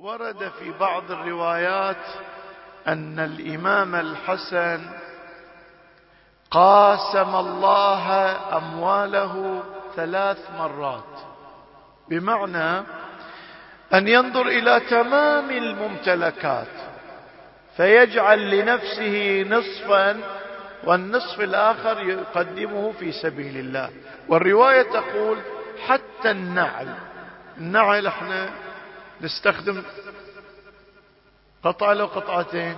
ورد في بعض الروايات أن الإمام الحسن قاسم الله أمواله 3 مرات، بمعنى أن ينظر إلى تمام الممتلكات فيجعل لنفسه نصفا والنصف الآخر يقدمه في سبيل الله. والرواية تقول حتى النعل احنا نستخدم قطعة لو قطعتين،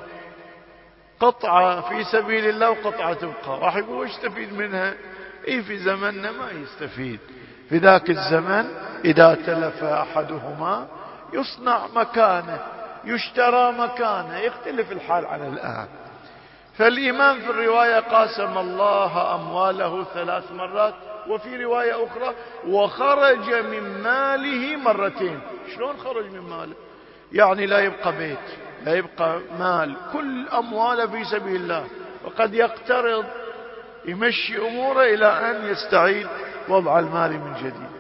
قطعة في سبيل الله وقطعة تبقى، راح يقول يستفيد منها؟ في زمننا ما يستفيد. في ذاك الزمن إذا تلف أحدهما يصنع مكانه، يشترى مكانه، يختلف الحال عن الآن. فالإمام في الرواية قاسم الله أمواله 3 مرات، وفي رواية أخرى وخرج من ماله 2 مرات. شلون خرج من ماله؟ يعني لا يبقى بيت، لا يبقى مال، كل أمواله في سبيل الله، وقد يقترض يمشي أموره إلى أن يستعيد وضع المال من جديد.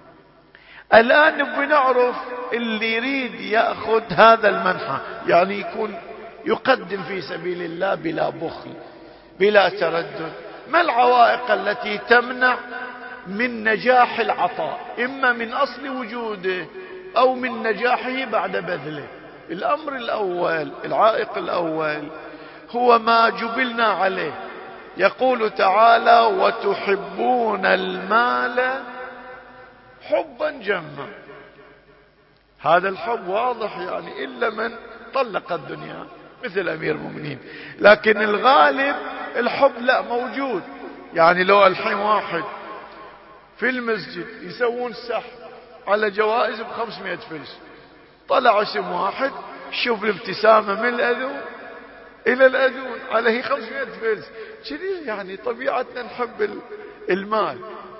الآن بنعرف اللي يريد يأخذ هذا المنحى، يعني يكون يقدم في سبيل الله بلا بخل بلا تردد. ما العوائق التي تمنع من نجاح العطاء، إما من أصل وجوده أو من نجاحه بعد بذله؟ الأمر الأول، العائق الأول هو ما جبلنا عليه. يقول تعالى وتحبون المال حبا جما. هذا الحب واضح، يعني إلا من طلق الدنيا مثل أمير المؤمنين، لكن الغالب الحب لا موجود. يعني لو الحين واحد في المسجد يسوون سحب على جوائز ب500 فلس، طلع اسم واحد، شوف الابتسامة من الأذون إلى الأذون عليه 500 فلس. يعني طبيعتنا نحب المال.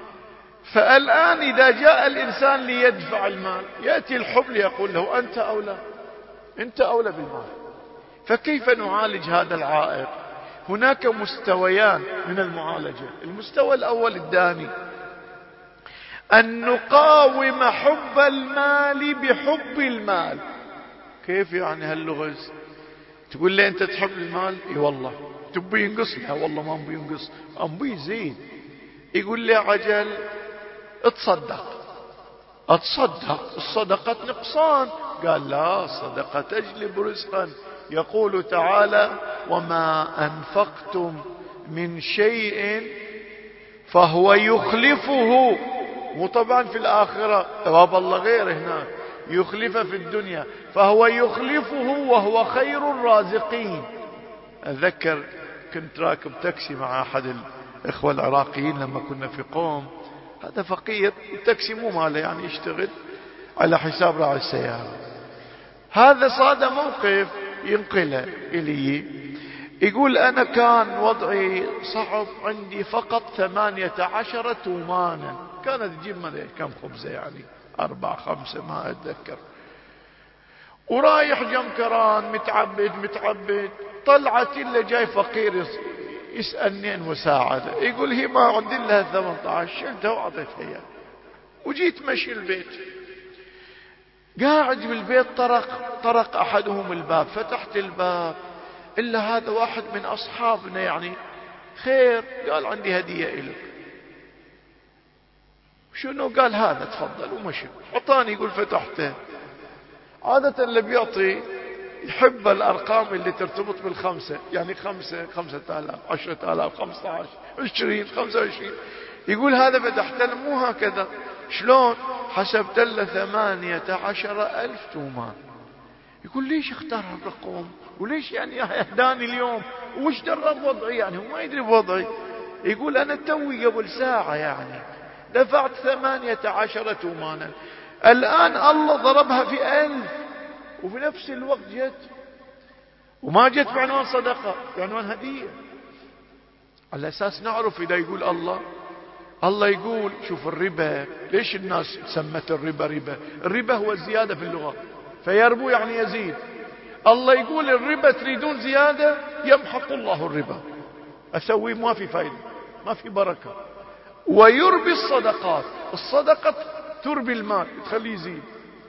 فالآن إذا جاء الإنسان ليدفع المال يأتي الحب ليقول له أنت أولى، أنت أولى بالمال. فكيف نعالج هذا العائق؟ هناك مستويان من المعالجة. المستوى الأول الداني، أن نقاوم حب المال بحب المال. كيف يعني هاللغز؟ تقول لي أنت تحب المال؟ اي والله. تبي ينقص؟ لا والله ما أبي ينقص، أبي يزيد. يقول لي عجل اتصدق، الصدقة نقصان. قال لا، الصدقة تجلب رزقا. يقول تعالى وما أنفقتم من شيء فهو يخلفه. مو طبعا في الآخرة، ثواب الله غير، هناك يخلفه في الدنيا، فهو يخلفه وهو خير الرازقين. أذكر كنت راكب تاكسي مع أحد الإخوة العراقيين لما كنا في قوم. هذا فقير، التاكسي مو ماله، يعني يشتغل على حساب راعي السيارة. هذا صاد موقف ينقله إلي، يقول أنا كان وضعي صعب، عندي فقط 18 تومانا، كانت تجيب ماذا كم خبزة، يعني 4 5 ما أتذكر، ورايح جمكران متعبد. طلعت إلا جاي فقير يسألني عن مساعدة، يقول هي ما عندي لها 18، شلتها وعطيتها إياه وجيت مشي البيت. قاعد بالبيت طرق أحدهم الباب، فتحت الباب إلا هذا واحد من أصحابنا، يعني خير، قال عندي هدية إلك. شنو؟ قال هذا تفضل، ومشي. عطاني، يقول فتحته. عادة اللي بيعطي يحب الأرقام اللي ترتبط بالخمسة، يعني 5 5000 10,000 15 20 25. يقول هذا فتحت له مو هكذا. شلون؟ حسبت له 18,000 تومان. يقول ليش اختار هالرقم؟ وليش يعني اهداني اليوم؟ وش درب وضعي؟ يعني هو ما يدري بوضعي. يقول انا توي قبل ساعة يعني دفعت 18 تومانا، الآن الله ضربها في 1000، وفي نفس الوقت جت، وما جت بعنوان صدقة، بعنوان هدية. على أساس نعرف إذا يقول الله يقول شوف الربا، ليش الناس سمت الربا ربا؟ الربا هو الزيادة في اللغة، فيربو يعني يزيد. الله يقول الربا تريدون زيادة، يمحق الله الربا، أسوي ما في فايدة، ما في بركة. ويربي الصدقات، الصدقة تربي المال تخليه يزيد.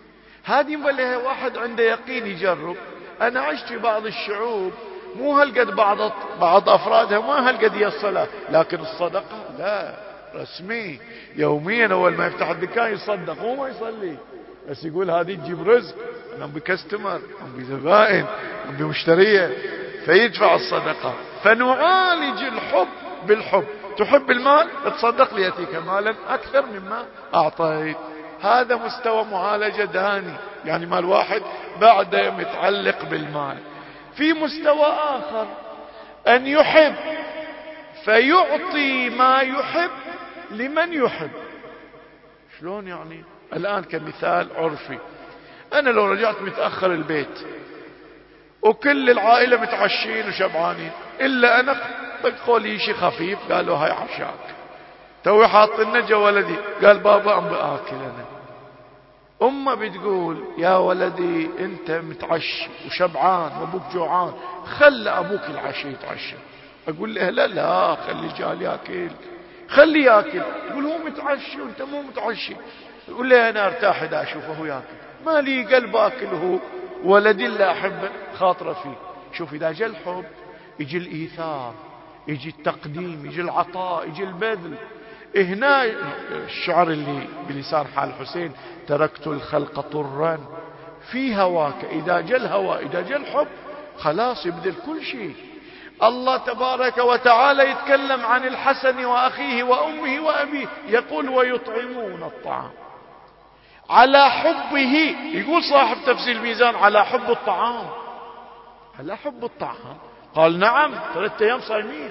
هذه مبلها واحد عنده يقين يجرب. أنا عشت في بعض الشعوب مو هالقد بعض أفرادها ما هالقد هي الصلاة، لكن الصدقة لا، رسمي يوميا أول ما يفتح الدكان يصدق، هو ما يصلي بس يقول هذه تجيب رزق، أنا بكستمر، أنا بزبائن، أنا بمشترية، فيدفع الصدقة. فنعالج الحب بالحب. تحب المال تصدق ليأتيك مالا أكثر مما أعطيت. هذا مستوى معالجة داني، يعني مال واحد بعد متعلق بالمال. في مستوى آخر أن يحب فيعطي ما يحب لمن يحب. شلون يعني؟ الآن كمثال عرفي، أنا لو رجعت متأخر البيت وكل العائلة متعشين وشبعانين إلا أنا، طقوا لي شيء خفيف، قالوا هاي عشاك، توي حاط لنا جو ولدي، قال بابا أم بآكل أنا. أمه بتقول يا ولدي أنت متعشي وشبعان وأبوك جوعان، خلي أبوك العشي يتعشى. أقول له لا خلي جال ياكل، خلي ياكل. تقول هو متعشي وأنت مو متعشي. يقول لي أنا ارتاح إذا أشوفه ياكل، ما لي قلب أكله، ولدي اللي أحبه خاطره فيه. شوف إذا جاء الحب يجي الإيثار، يجي التقديم، يجي العطاء، يجي البذل. هنا الشعر اللي بلسان حال حسين: تركت الخلق طرا في هواك. إذا جاء الهوى، إذا جاء الحب، خلاص يبذل كل شيء. الله تبارك وتعالى يتكلم عن الحسن وأخيه وأمه وأبيه، يقول ويطعمون الطعام على حبه. يقول صاحب تفسير الميزان على حب الطعام، على حب الطعام. قال نعم 3 أيام صايمين.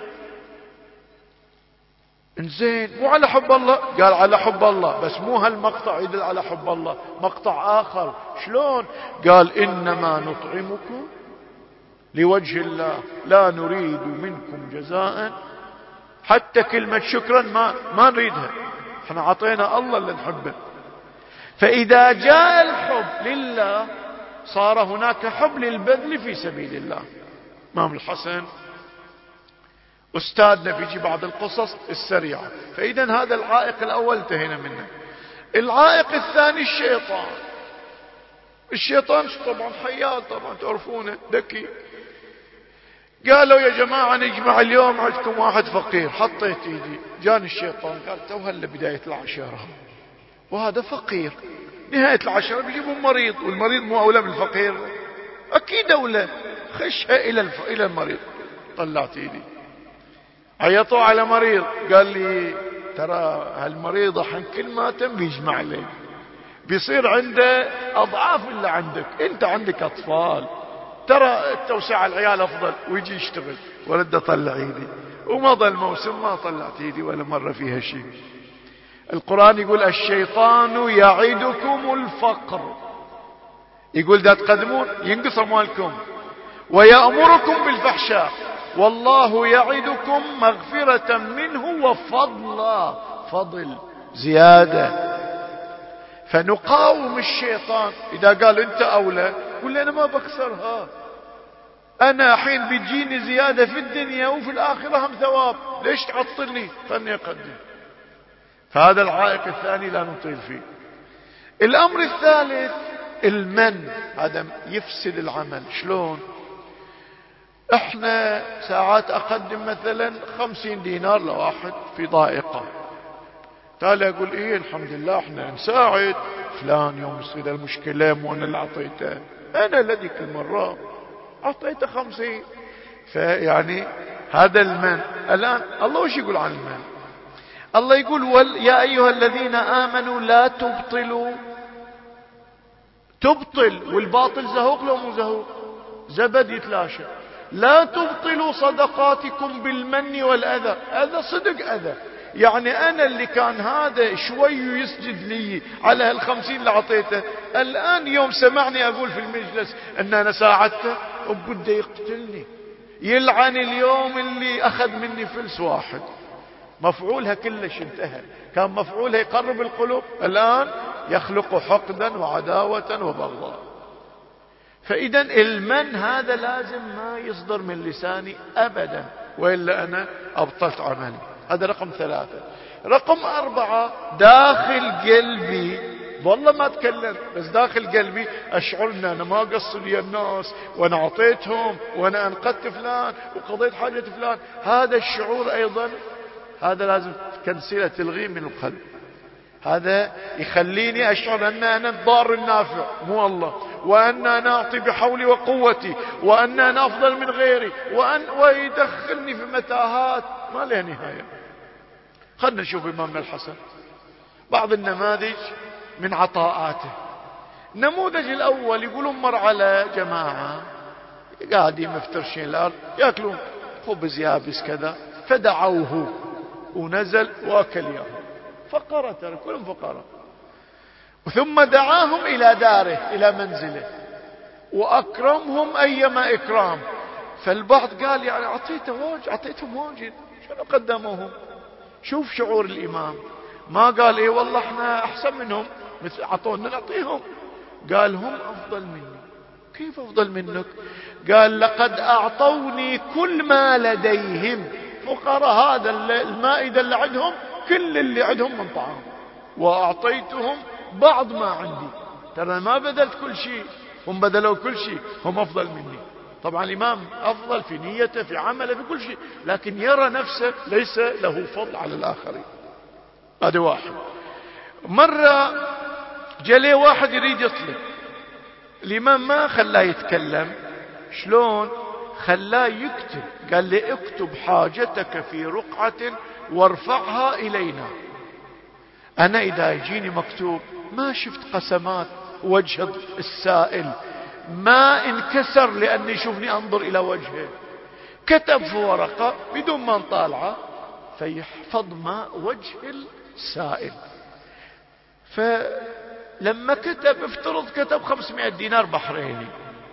انزين مو على حب الله؟ قال على حب الله، بس مو هالمقطع يدل على حب الله، مقطع آخر. شلون؟ قال إنما نطعمكم لوجه الله لا نريد منكم جزاء. حتى كلمة شكرا ما نريدها، احنا عطينا الله اللي نحبه. فإذا جاء الحب لله صار هناك حب للبذل في سبيل الله. امام الحسن أستاذنا في بعض القصص السريعة. فإذا هذا العائق الأول انتهينا منه. العائق الثاني الشيطان. الشيطان طبعا حيال، طبعا تعرفونه، ذكي. قالوا يا جماعة نجمع اليوم عندكم واحد فقير. حطيت ايدي، جاني الشيطان قال تو هلا بداية العشرة وهذا فقير، نهاية العشرة بيجيبون مريض، والمريض مو أولى بالفقير؟ أكيد أولى. خشها إلى المريض. طلعت ايدي، عيطوا على مريض، قال لي ترى هالمريض الحين كل ما تم بيجمع لي، بيصير عنده أضعاف اللي عندك. انت عندك أطفال، ترى التوسع العيال أفضل، ويجي يشتغل. ورد أطلع ايدي، ومضى الموسم ما طلعت ايدي ولا مرة فيها شيء. القرآن يقول الشيطان يعدكم الفقر، يقول دا تقدمون ينقص أموالكم، ويأمركم بالفحشاء، والله يعدكم مغفرة منه وفضلا، فضل زيادة. فنقاوم الشيطان. إذا قال أنت أولى، قل أنا ما بخسرها، أنا حين بتجيني زيادة في الدنيا وفي الآخرة هم ثواب، ليش تعطلني؟ خلني أقدم. فهذا العائق الثاني لا نطيل فيه. الأمر الثالث المن، هذا يفسد العمل. شلون؟ احنا ساعات اقدم مثلا 50 دينار لواحد في ضائقة، تالي اقول ايه الحمد لله احنا نساعد فلان يوم يصير المشكلة، مو انا اللي اعطيته، انا الذي كل مرة اعطيته 50. فيعني هذا المن. الان الله وش يقول عن المن؟ الله يقول يا ايها الذين امنوا لا تبطلوا. تبطل، والباطل زهوق لو مو زهوق، زبد يتلاشى. لا تبطلوا صدقاتكم بالمن والأذى. أذى صدق أذى، يعني أنا اللي كان هذا شوي يسجد لي على هال50 اللي عطيته، الآن يوم سمعني أقول في المجلس أن أنا ساعدته وبده يقتلني، يلعن اليوم اللي أخذ مني فلس واحد. مفعولها كلش انتهى. كان مفعولها يقرب القلوب، الآن يخلق حقدا وعداوة وبغضاء. فإذا المن هذا لازم ما يصدر من لساني أبدا، وإلا أنا أبطلت عملي. هذا رقم 3. رقم 4 داخل قلبي والله ما اتكلم، بس داخل قلبي اشعر ان انا ما قصر لي الناس، وانا اعطيتهم، وانا انقذت فلان وقضيت حاجة فلان. هذا الشعور ايضا هذا لازم تكنسله، تلغيه من القلب. هذا يخليني اشعر ان انا الضار النافع مو الله، وان انا اعطي بحولي وقوتي، وان انا افضل من غيري، ويدخلني في متاهات ما لها نهاية. خلنا نشوف امامنا الحسن بعض النماذج من عطاءاته. النموذج الاول يقولون مر على جماعة قاعدين مفترشين الارض ياكلون خبز يابس كذا، فدعوه ونزل واكل ياهم، فقراء ترى كلهم فقراء. ثم دعاهم الى داره الى منزله واكرمهم ايما اكرام. فالبعض قال يعني اعطيتهم واجد، شنو قدموهم؟ شوف شعور الامام، ما قال ايه والله احنا احسن منهم مثل اعطونا نعطيهم، قال هم افضل مني. كيف افضل منك؟ قال لقد اعطوني كل ما لديهم. فقراء هذا المائدة اللي عندهم كل اللي عندهم من طعام، واعطيتهم بعض ما عندي. ترى ما بذلت كل شيء، هم بذلوا كل شيء، هم افضل مني. طبعا الامام افضل في نيته في عمله في كل شيء، لكن يرى نفسه ليس له فضل على الاخرين. هذا واحد. مرة جلي واحد يريد يطلب، الامام ما خلاه يتكلم. شلون؟ خلاه يكتب. قال لي اكتب حاجتك في رقعة وارفعها الينا. انا اذا يجيني مكتوب ما شفت قسمات وجه السائل، ما انكسر لاني يشوفني انظر الى وجهه، كتب في ورقة بدون ما نطالعه فيحفظ ما وجه السائل. فلما كتب افترض كتب 500 دينار بحريني،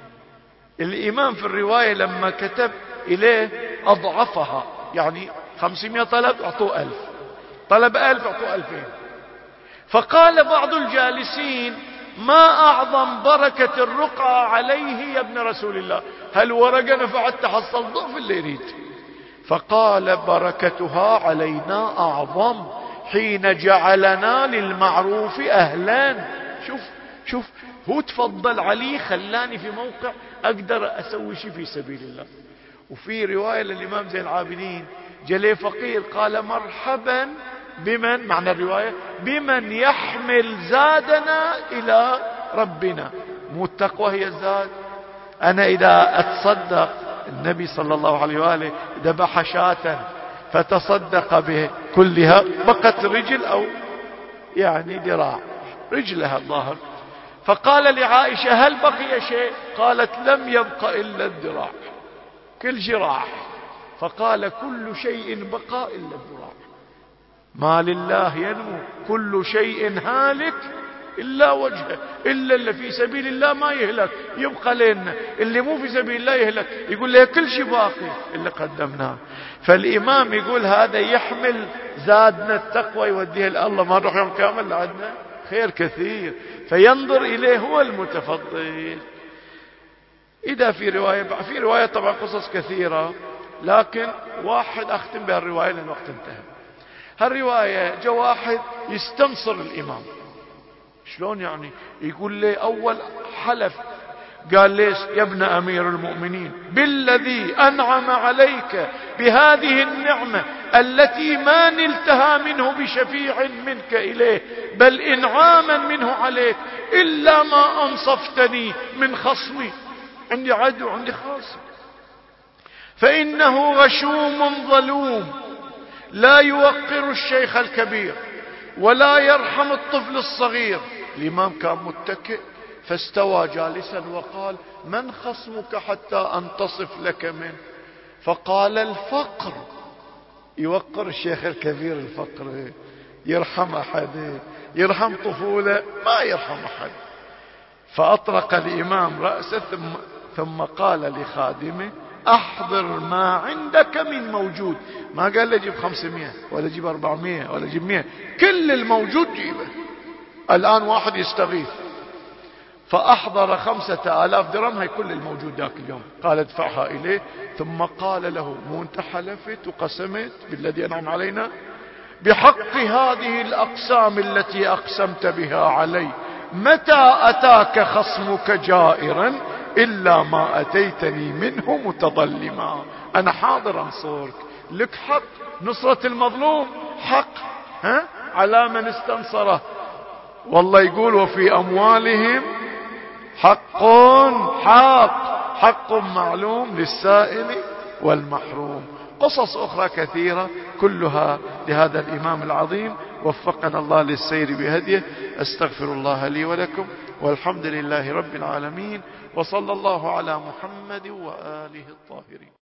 الامام في الرواية لما كتب اليه اضعفها، يعني 500 طلب اعطوه 1000، طلب 1000 اعطوه 2000. فقال بعض الجالسين ما اعظم بركة الرقعة عليه يا ابن رسول الله، هالورقة نفعت تحصل ضعف اللي يريد. فقال بركتها علينا اعظم حين جعلنا للمعروف اهلا. شوف هو تفضل علي، خلاني في موقع اقدر اسوي شيء في سبيل الله. وفي رواية للامام زين العابدين جلي فقير قال مرحبا بمن، معنى الرواية بمن يحمل زادنا الى ربنا. مو التقوى هي الزاد؟ انا اذا اتصدق، النبي صلى الله عليه وآله ذبح شاة فتصدق به كلها، بقت رجل او يعني ذراع، رجلها الظاهر. فقال لعائشة هل بقي شيء؟ قالت لم يبق الا الذراع، كل جراح. فقال كل شيء بقى الا الذراع. ما لله ينمو كل شيء هالك إلا وجهه، إلا اللي في سبيل الله ما يهلك يبقى لنا، اللي مو في سبيل الله يهلك. يقول له كل شيء باقي اللي قدمناه. فالإمام يقول هذا يحمل زادنا التقوى يوديه لله، ما نروح يوم كامل لعدنا خير كثير، فينظر إليه هو المتفضل. إذا في رواية طبعا قصص كثيرة، لكن واحد أختم بها الرواية لأن الوقت انتهى. هالرواية جاء واحد يستنصر الإمام. شلون يعني؟ يقول لي أول حلف قال ليش يا ابن أمير المؤمنين بالذي أنعم عليك بهذه النعمة التي ما نلتها منه بشفيع منك إليه، بل إنعاما منه عليك، إلا ما أنصفتني من خصمي، عندي عدو عندي خاصم، فإنه غشوم ظلوم لا يوقر الشيخ الكبير ولا يرحم الطفل الصغير. الإمام كان متكئ فاستوى جالسا وقال من خصمك حتى أنتصف لك منه؟ فقال الفقر. يوقر الشيخ الكبير الفقر؟ يرحم أحد؟ يرحم طفولة؟ ما يرحم أحد. فأطرق الإمام رأسه ثم قال لخادمه احضر ما عندك من موجود. ما قال لي جيب 500 ولا جيب 400 ولا جيب 100، كل الموجود جيبه. الآن واحد يستغيث فأحضر 5000 درهم، هي كل الموجود ذاك اليوم. قال ادفعها إليه، ثم قال له مو انت حلفت وقسمت بالذي أنعم علينا؟ بحق هذه الأقسام التي أقسمت بها علي، متى أتاك خصمك جائرا إلا ما أتيتني منه متظلما. أنا حاضر أنصرك، لك حق نصرة المظلوم، حق على من استنصره. والله يقول وفي أموالهم حق معلوم للسائل والمحروم. قصص أخرى كثيرة كلها لهذا الإمام العظيم، وفقنا الله للسير بهديه. أستغفر الله لي ولكم، والحمد لله رب العالمين، وصلى الله على محمد وآله الطاهرين.